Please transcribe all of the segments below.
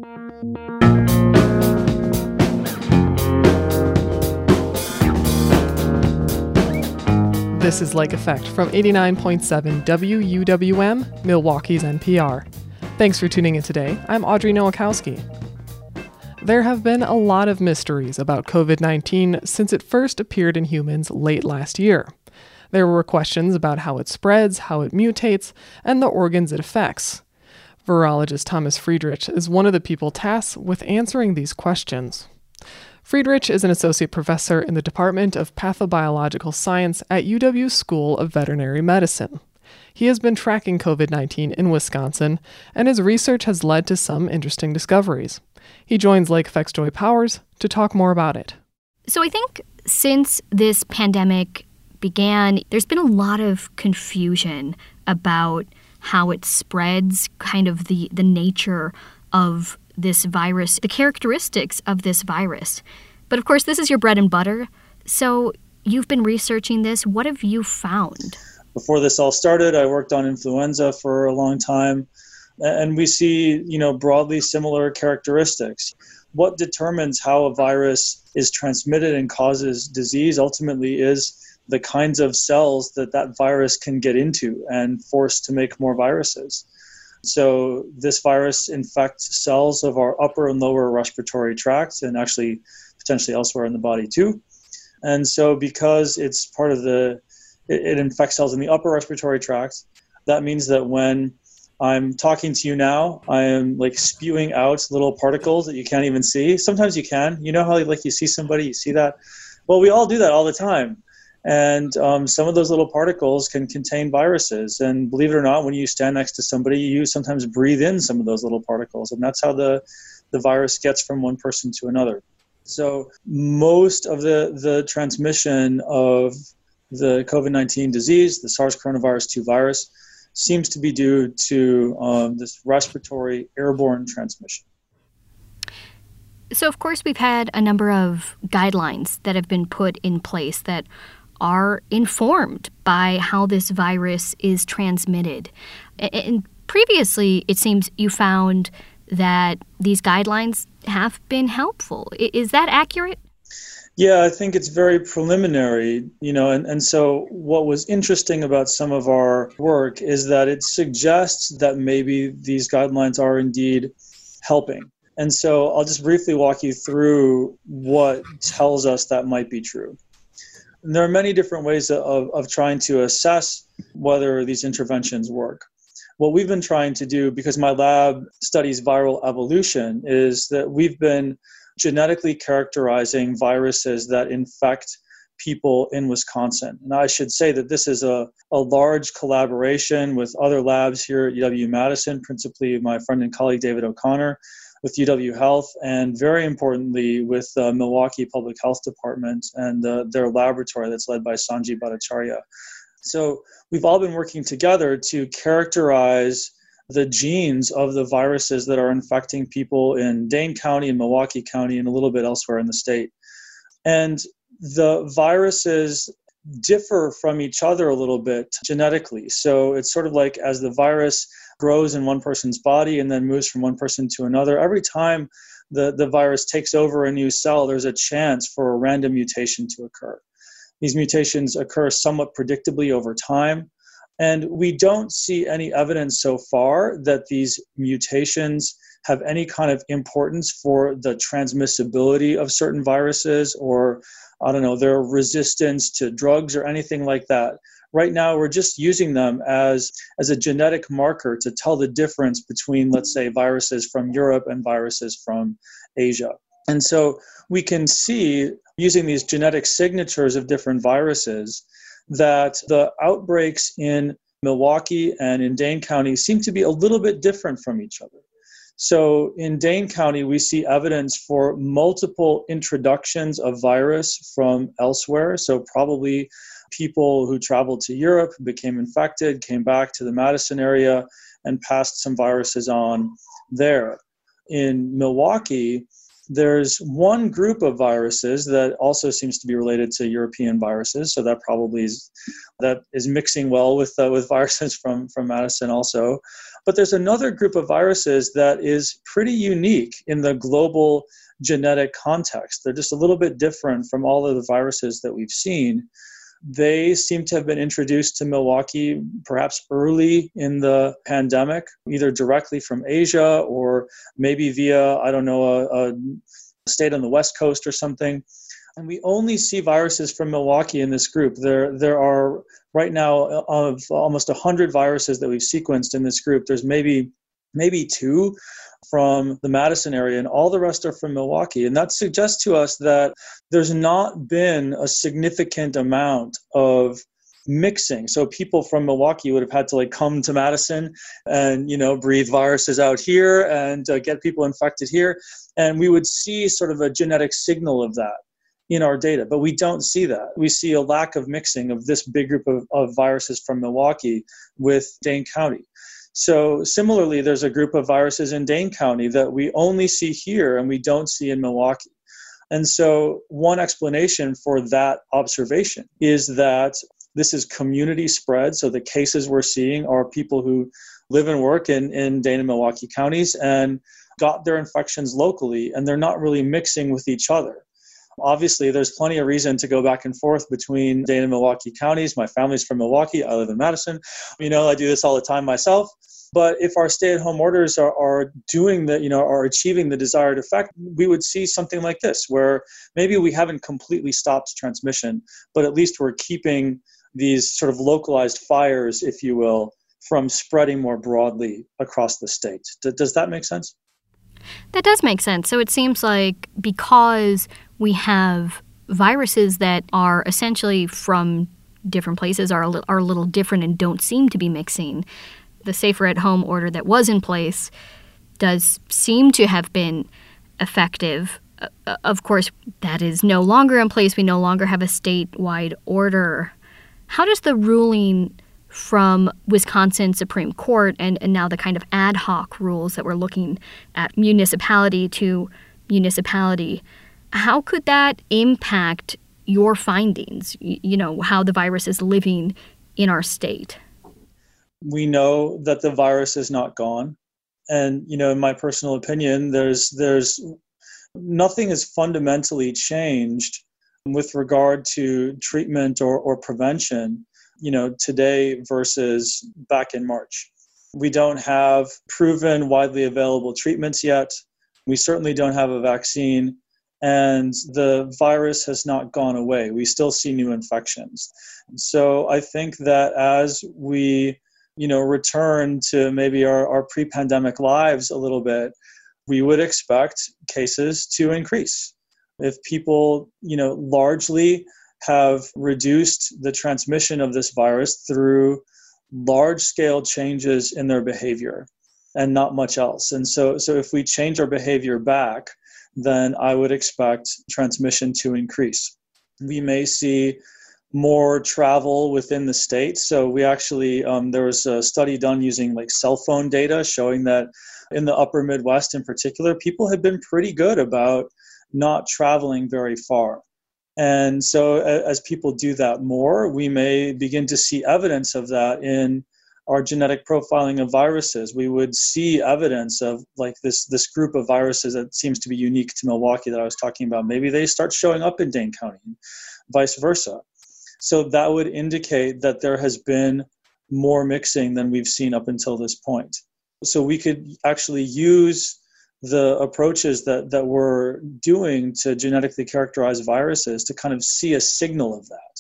This is Lake Effect from 89.7 WUWM, Milwaukee's NPR. Thanks for tuning in today. I'm Audrey Nowakowski. There have been a lot of mysteries about COVID-19 since it first appeared in humans late last year. There were questions about how it spreads, how it mutates, and the organs it affects. Virologist Thomas Friedrich is one of the people tasked with answering these questions. Friedrich is an associate professor in the Department of Pathobiological Science at UW School of Veterinary Medicine. He has been tracking COVID-19 in Wisconsin, and his research has led to some interesting discoveries. He joins Lake Effect's Joy Powers to talk more about it. So I think since this pandemic began, there's been a lot of confusion about how it spreads, kind of the nature of this virus, the characteristics of this virus. But of course, this is your bread and butter. So you've been researching this. What have you found? Before this all started, I worked on influenza for a long time, and we see, broadly similar characteristics. What determines how a virus is transmitted and causes disease ultimately is the kinds of cells that virus can get into and force to make more viruses. So this virus infects cells of our upper and lower respiratory tracts, and actually potentially elsewhere in the body too. And so because it's part of it infects cells in the upper respiratory tract, that means that when I'm talking to you now, I am spewing out little particles that you can't even see. Sometimes you can. You know how you see somebody, you see that? Well, we all do that all the time. And some of those little particles can contain viruses. And believe it or not, when you stand next to somebody, you sometimes breathe in some of those little particles. And that's how the virus gets from one person to another. So most of the transmission of the COVID-19 disease, the SARS coronavirus 2 virus, seems to be due to this respiratory airborne transmission. So, of course, we've had a number of guidelines that have been put in place that are informed by how this virus is transmitted. And previously, it seems you found that these guidelines have been helpful. Is that accurate? Yeah, I think it's very preliminary, and so what was interesting about some of our work is that it suggests that maybe these guidelines are indeed helping. And so I'll just briefly walk you through what tells us that might be true. And there are many different ways of trying to assess whether these interventions work. What we've been trying to do, because my lab studies viral evolution, is that we've been genetically characterizing viruses that infect people in Wisconsin. And I should say that this is a large collaboration with other labs here at UW-Madison, principally my friend and colleague David O'Connor, with UW Health, and very importantly with the Milwaukee Public Health Department and their laboratory that's led by Sanjeev Bhattacharya. So we've all been working together to characterize the genes of the viruses that are infecting people in Dane County and Milwaukee County and a little bit elsewhere in the state. And the viruses differ from each other a little bit genetically. So it's sort of like as the virus grows in one person's body and then moves from one person to another, every time the virus takes over a new cell, there's a chance for a random mutation to occur. These mutations occur somewhat predictably over time, and we don't see any evidence so far that these mutations have any kind of importance for the transmissibility of certain viruses or, their resistance to drugs or anything like that. Right now, we're just using them as a genetic marker to tell the difference between, let's say, viruses from Europe and viruses from Asia. And so we can see, using these genetic signatures of different viruses, that the outbreaks in Milwaukee and in Dane County seem to be a little bit different from each other. So in Dane County, we see evidence for multiple introductions of virus from elsewhere. So probably people who traveled to Europe, became infected, came back to the Madison area, and passed some viruses on there. In Milwaukee, there's one group of viruses that also seems to be related to European viruses, so that probably is mixing well with viruses from Madison also. But there's another group of viruses that is pretty unique in the global genetic context. They're just a little bit different from all of the viruses that we've seen. They seem to have been introduced to Milwaukee perhaps early in the pandemic, either directly from Asia or maybe via, I don't know, a state on the West Coast or something. And we only see viruses from Milwaukee in this group. There are right now of almost 100 viruses that we've sequenced in this group. There's maybe 2 from the Madison area, and all the rest are from Milwaukee. And that suggests to us that there's not been a significant amount of mixing. So people from Milwaukee would have had to come to Madison and, breathe viruses out here and get people infected here. And we would see sort of a genetic signal of that in our data, but we don't see that. We see a lack of mixing of this big group of viruses from Milwaukee with Dane County. So similarly, there's a group of viruses in Dane County that we only see here and we don't see in Milwaukee. And so one explanation for that observation is that this is community spread. So the cases we're seeing are people who live and work in Dane and Milwaukee counties and got their infections locally, and they're not really mixing with each other. Obviously, there's plenty of reason to go back and forth between Dane and Milwaukee counties. My family's from Milwaukee. I live in Madison. I do this all the time myself. But if our stay-at-home orders are doing are achieving the desired effect, we would see something like this, where maybe we haven't completely stopped transmission, but at least we're keeping these sort of localized fires, if you will, from spreading more broadly across the state. Does that make sense? That does make sense. So it seems like because we have viruses that are essentially from different places, are a little different and don't seem to be mixing, the safer at home order that was in place does seem to have been effective. Of course, that is no longer in place. We no longer have a statewide order. How does the ruling from Wisconsin Supreme Court and now the kind of ad hoc rules that we're looking at municipality to municipality, how could that impact your findings, how the virus is living in our state? We know that the virus is not gone. And, in my personal opinion, there's nothing has fundamentally changed with regard to treatment or prevention, today versus back in March. We don't have proven widely available treatments yet. We certainly don't have a vaccine, and the virus has not gone away. We still see new infections. So I think that as we, return to maybe our pre-pandemic lives a little bit, we would expect cases to increase. If people, largely have reduced the transmission of this virus through large-scale changes in their behavior and not much else. And so if we change our behavior back, then I would expect transmission to increase. We may see more travel within the state. So we actually, there was a study done using cell phone data showing that in the upper Midwest in particular, people have been pretty good about not traveling very far. And so as people do that more, we may begin to see evidence of that in our genetic profiling of viruses. We would see evidence of this group of viruses that seems to be unique to Milwaukee that I was talking about. Maybe they start showing up in Dane County, and vice versa. So that would indicate that there has been more mixing than we've seen up until this point. So we could actually use the approaches that we're doing to genetically characterize viruses to kind of see a signal of that.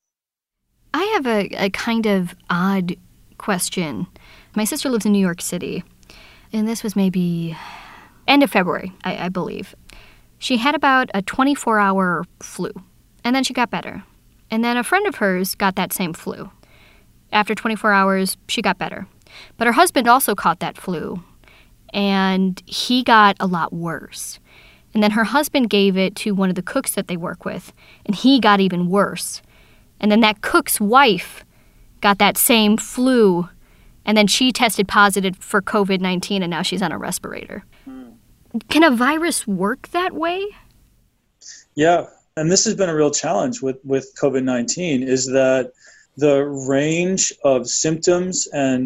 I have a kind of odd question. My sister lives in New York City, and this was maybe end of February, I believe. She had about a 24-hour flu, and then she got better. And then a friend of hers got that same flu. After 24 hours, she got better. But her husband also caught that flu, and he got a lot worse. And then her husband gave it to one of the cooks that they work with, and he got even worse. And then that cook's wife got that same flu, and then she tested positive for COVID-19, and now she's on a respirator. Can a virus work that way? Yeah, and this has been a real challenge with COVID-19 is that the range of symptoms and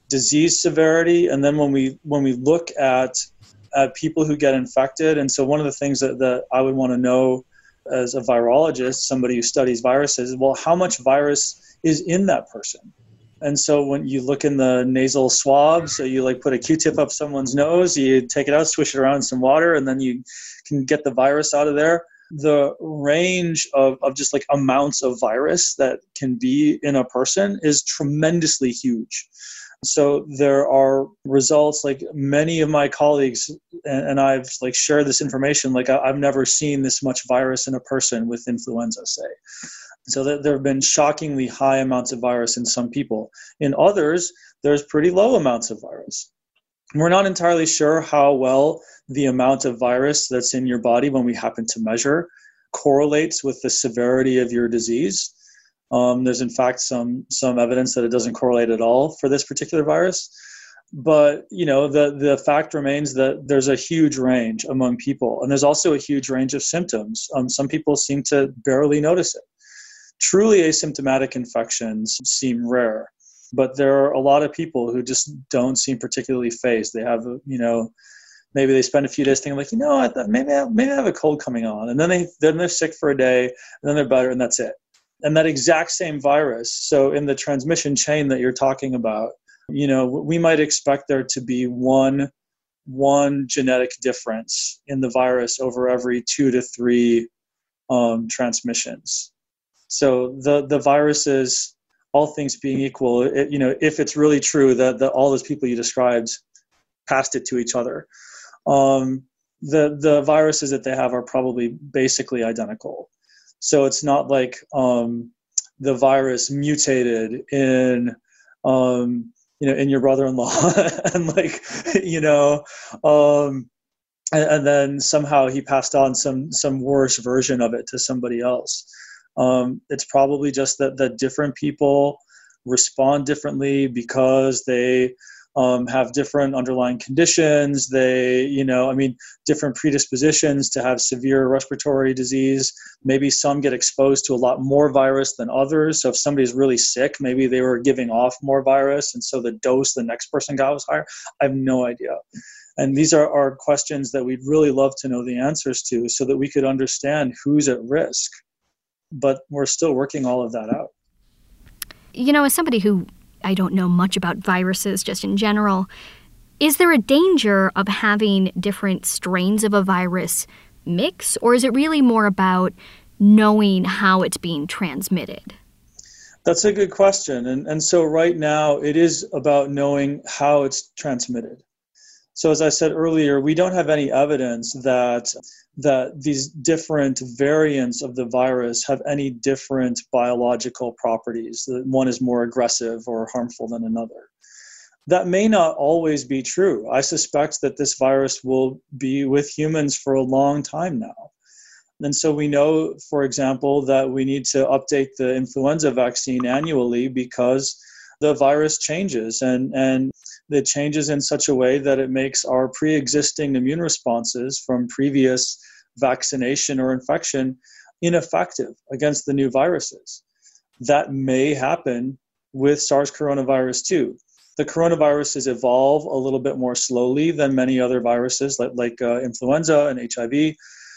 disease severity, and then when we look at people who get infected. And so one of the things that I would want to know as a virologist, somebody who studies viruses, well, how much virus is in that person? And so when you look in the nasal swabs, so you like put a Q-tip up someone's nose, you take it out, swish it around in some water, and then you can get the virus out of there. The range of just like amounts of virus that can be in a person is tremendously huge. So there are results, like many of my colleagues and I've like shared this information, like I've never seen this much virus in a person with influenza, say. So that there have been shockingly high amounts of virus in some people. In others, there's pretty low amounts of virus. We're not entirely sure how well the amount of virus that's in your body when we happen to measure correlates with the severity of your disease. There's in fact some evidence that it doesn't correlate at all for this particular virus. But the fact remains that there's a huge range among people, and there's also a huge range of symptoms. Some people seem to barely notice it. Truly asymptomatic infections seem rare, but there are a lot of people who just don't seem particularly phased. They have, maybe they spend a few days thinking like, I thought maybe I have a cold coming on, and then they're sick for a day, and then they're better, and that's it. And that exact same virus, so in the transmission chain that you're talking about, we might expect there to be one genetic difference in the virus over every 2 to 3 transmissions. So the viruses, all things being equal, if it's really true that all those people you described passed it to each other, the viruses that they have are probably basically identical. So it's not like the virus mutated in in your brother-in-law and then somehow he passed on some worse version of it to somebody else. It's probably just that different people respond differently because they have different underlying conditions. They, different predispositions to have severe respiratory disease. Maybe some get exposed to a lot more virus than others. So if somebody's really sick, maybe they were giving off more virus, and so the dose the next person got was higher. I have no idea. And these are questions that we'd really love to know the answers to so that we could understand who's at risk. But we're still working all of that out. As somebody who I don't know much about viruses just in general, is there a danger of having different strains of a virus mix, or is it really more about knowing how it's being transmitted? That's a good question. And so right now it is about knowing how it's transmitted. So as I said earlier, we don't have any evidence that these different variants of the virus have any different biological properties, that one is more aggressive or harmful than another. That may not always be true. I suspect that this virus will be with humans for a long time now. And so we know, for example, that we need to update the influenza vaccine annually because the virus changes and it changes in such a way that it makes our pre-existing immune responses from previous vaccination or infection ineffective against the new viruses. That may happen with SARS coronavirus too. The coronaviruses evolve a little bit more slowly than many other viruses like influenza and HIV.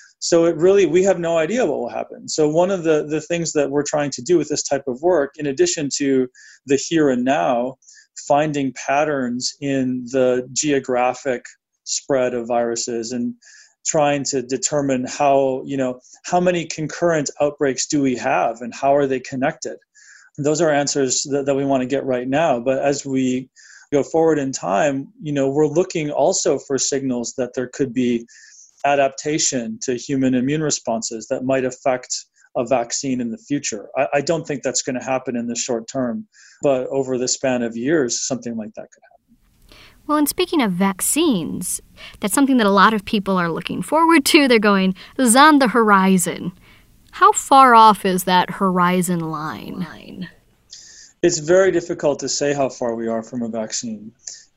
So we have no idea what will happen. So one of the things that we're trying to do with this type of work, in addition to the here and now, finding patterns in the geographic spread of viruses and trying to determine how many concurrent outbreaks do we have and how are they connected. Those are answers that we want to get right now. But as we go forward in time, we're looking also for signals that there could be adaptation to human immune responses that might affect a vaccine in the future. I don't think that's going to happen in the short term, but over the span of years, something like that could happen. Well, and speaking of vaccines, that's something that a lot of people are looking forward to. They're going, this is on the horizon. How far off is that horizon line? It's very difficult to say how far we are from a vaccine.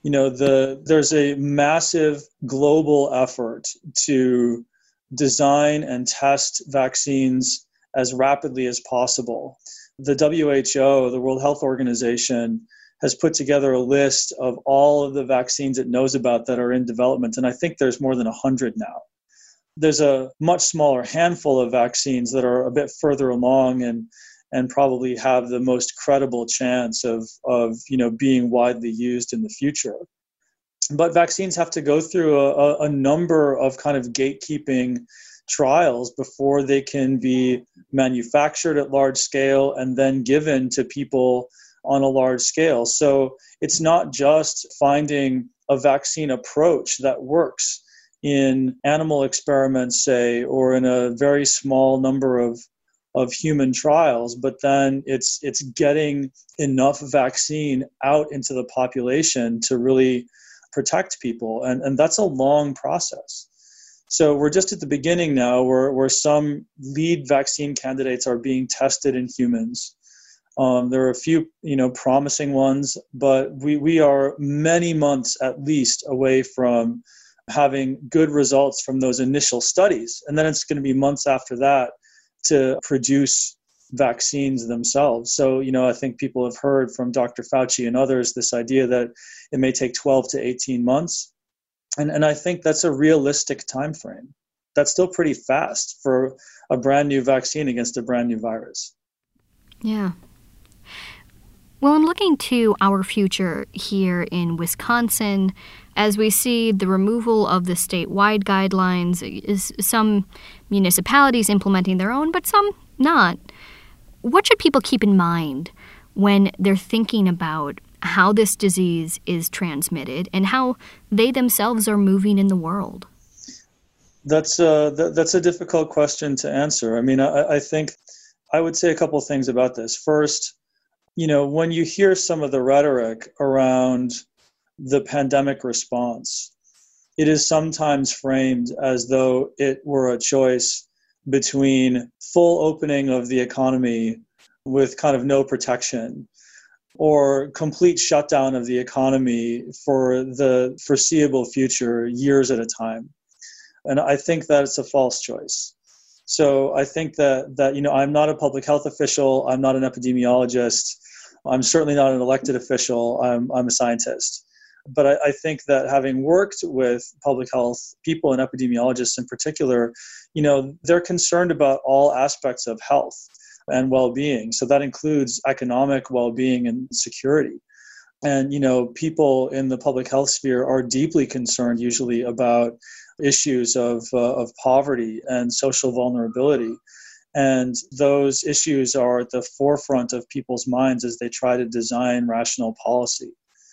There's a massive global effort to design and test vaccines as rapidly as possible. The WHO, the World Health Organization, has put together a list of all of the vaccines it knows about that are in development. And I think there's more than 100 now. There's a much smaller handful of vaccines that are a bit further along and probably have the most credible chance of being widely used in the future. But vaccines have to go through a number of kind of gatekeeping trials before they can be manufactured at large scale and then given to people on a large scale. So it's not just finding a vaccine approach that works in animal experiments, say, or in a very small number of human trials, but then it's getting enough vaccine out into the population to really protect people. And that's a long process. So we're just at the beginning now where some lead vaccine candidates are being tested in humans. There are a few, promising ones, but we are many months at least away from having good results from those initial studies. And then it's going to be months after that to produce vaccines themselves. So, I think people have heard from Dr. Fauci and others this idea that it may take 12 to 18 months. And I think that's a realistic time frame. That's still pretty fast for a brand new vaccine against a brand new virus. Yeah. Well, in looking to our future here in Wisconsin, as we see the removal of the statewide guidelines, is some municipalities implementing their own, but some not. What should people keep in mind when they're thinking about how this disease is transmitted and how they themselves are moving in the world? That's a difficult question to answer. I mean, I think I would say a couple of things about this. First, when you hear some of the rhetoric around the pandemic response, it is sometimes framed as though it were a choice between full opening of the economy with kind of no protection or complete shutdown of the economy for the foreseeable future, years at a time. And I think that it's a false choice. So I think that I'm not a public health official. I'm not an epidemiologist. I'm certainly not an elected official. I'm a scientist. But I think that having worked with public health people and epidemiologists in particular, they're concerned about all aspects of health and well-being. So that includes economic well-being and security. And, people in the public health sphere are deeply concerned usually about issues of poverty and social vulnerability. And those issues are at the forefront of people's minds as they try to design rational policy.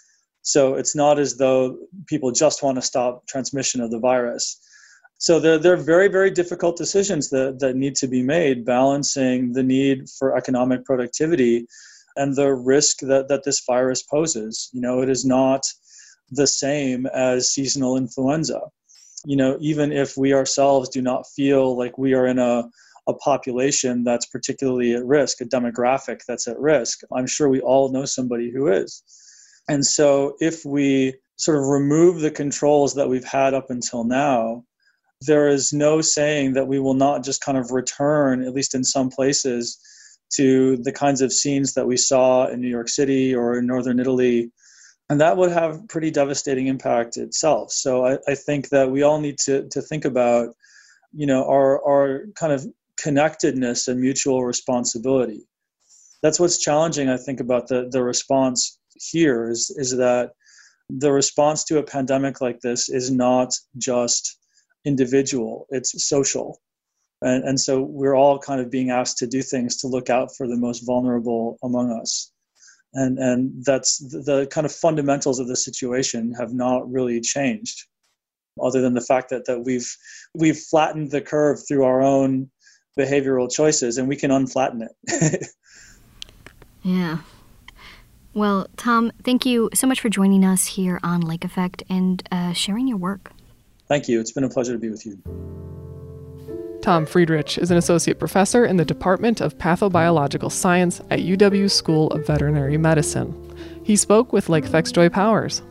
So it's not as though people just want to stop transmission of the virus. So there are very, very difficult decisions that need to be made, balancing the need for economic productivity and the risk that this virus poses. It is not the same as seasonal influenza. Even if we ourselves do not feel like we are in a population that's particularly at risk, a demographic that's at risk, I'm sure we all know somebody who is. And so if we sort of remove the controls that we've had up until now, there is no saying that we will not just kind of return, at least in some places, to the kinds of scenes that we saw in New York City or in northern Italy. And that would have pretty devastating impact itself. So I think that we all need to think about, our kind of connectedness and mutual responsibility. That's what's challenging, I think, about the response here is that the response to a pandemic like this is not just individual, it's social. And so we're all kind of being asked to do things to look out for the most vulnerable among us. And that's the kind of fundamentals of the situation have not really changed, other than the fact that we've flattened the curve through our own behavioral choices, and we can unflatten it. Yeah. Well, Tom, thank you so much for joining us here on Lake Effect and sharing your work. Thank you. It's been a pleasure to be with you. Tom Friedrich is an associate professor in the Department of Pathobiological Science at UW School of Veterinary Medicine. He spoke with Lake Effect's Joy Powers.